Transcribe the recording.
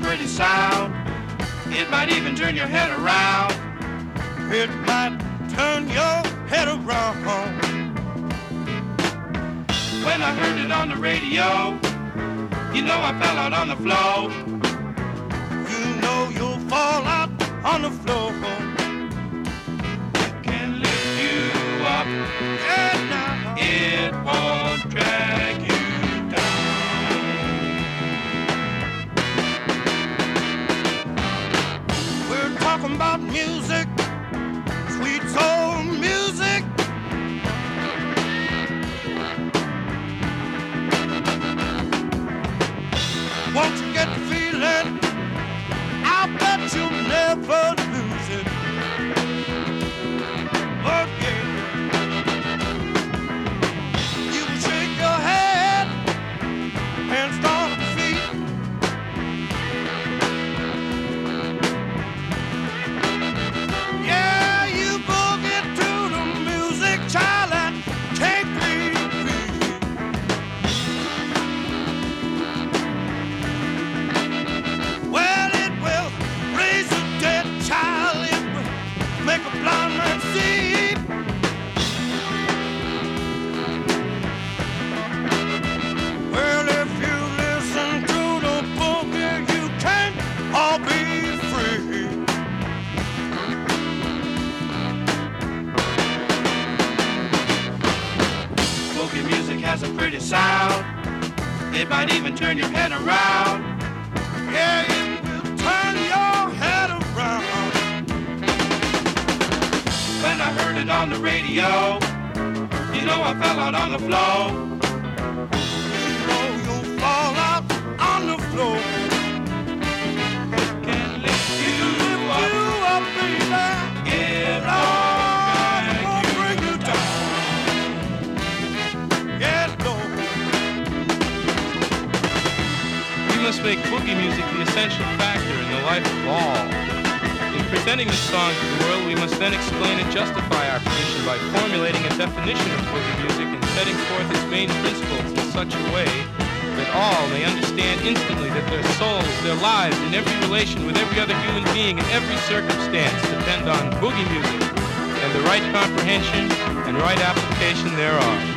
pretty sound. It might even turn your head around. It might turn your head around. When I heard it on the radio, you know I fell out on the floor. You know you'll fall out on the floor. It can lift you up, And now it won't drag you down. we're talking about music, sweet soul music. Won't you get the feeling? I bet you'll never lose it. Oh yeah. You can shake your head and stomp your feet. Yeah, you boogie to the music, child, and can't be beat. Well, it will raise a dead child. It will make a blind man see. Well, if you listen to the boogie, you can all be free. Boogie music has a pretty sound. It might even turn your head around. Yeah, it will turn your head around. When I heard it on the radio, you know I fell out on the floor. You know you'll fall out on the floor. Can lift you up, You up, baby. it Lord, won't won't drag bring you you down. Yeah, Lord. We must make boogie music the essential factor in the life of all. In presenting this song to the world, we must then explain and justify our position by formulating a definition of boogie music and setting forth its main principles in such a way that all may understand instantly that their souls, their lives, and every relation with every other human being in every circumstance depend on boogie music and the right comprehension and right application thereof.